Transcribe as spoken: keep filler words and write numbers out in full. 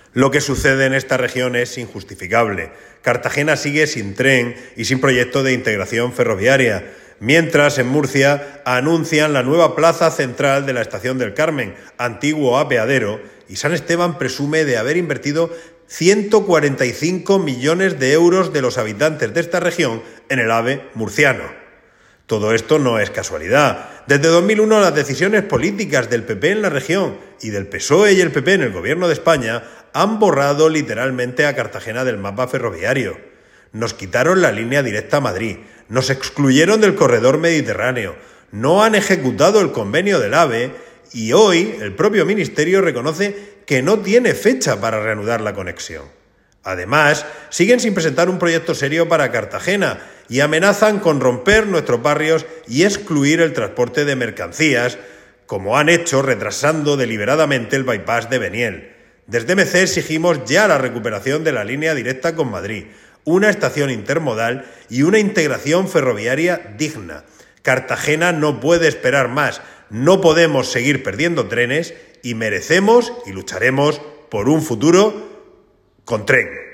Lo que sucede en esta región es injustificable. Cartagena sigue sin tren y sin proyecto de integración ferroviaria, mientras en Murcia anuncian la nueva plaza central de la Estación del Carmen, antiguo apeadero, y San Esteban presume de haber invertido ciento cuarenta y cinco millones de euros de los habitantes de esta región en el AVE murciano. Todo esto no es casualidad. Desde dos mil uno las decisiones políticas del P P en la región y del P S O E y el P P en el Gobierno de España han borrado literalmente a Cartagena del mapa ferroviario. Nos quitaron la línea directa a Madrid, nos excluyeron del corredor mediterráneo, no han ejecutado el convenio del AVE y hoy el propio Ministerio reconoce que no tiene fecha para reanudar la conexión. Además, siguen sin presentar un proyecto serio para Cartagena y amenazan con romper nuestros barrios y excluir el transporte de mercancías, como han hecho retrasando deliberadamente el bypass de Beniel. Desde M C exigimos ya la recuperación de la línea directa con Madrid, una estación intermodal y una integración ferroviaria digna. Cartagena no puede esperar más, no podemos seguir perdiendo trenes y merecemos y lucharemos por un futuro con tren.